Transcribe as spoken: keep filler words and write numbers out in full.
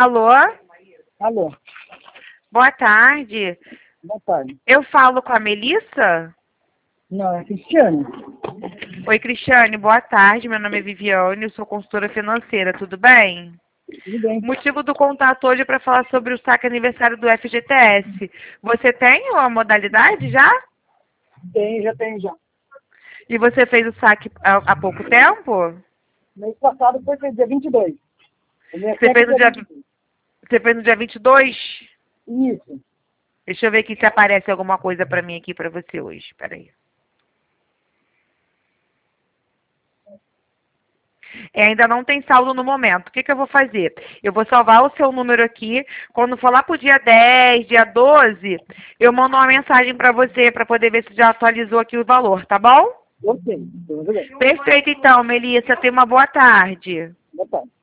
Alô? Alô, Boa tarde. boa tarde. Eu falo com a Melissa? Não, é Cristiane. Oi, Cristiane. Boa tarde. Meu nome é Viviane, eu sou consultora financeira. Tudo bem? Tudo bem? O motivo do contato hoje é para falar sobre o saque aniversário do F G T S. Você tem a modalidade já? Tem, já tem já. E você fez o saque há, há pouco tempo? Mês passado foi dia vinte e dois. O meu Você cheque fez, é no dia, vinte e dois. você fez no dia vinte e dois? Isso. Deixa eu ver aqui se aparece alguma coisa para mim aqui para você hoje. Espera aí. É, ainda não tem saldo no momento. O que, que eu vou fazer? Eu vou salvar o seu número aqui. Quando for lá pro dia dez, dia doze, eu mando uma mensagem para você, para poder ver se já atualizou aqui o valor, tá bom? Ok, tudo bem. Perfeito, então, Melissa. Tenha uma boa tarde. Boa tarde.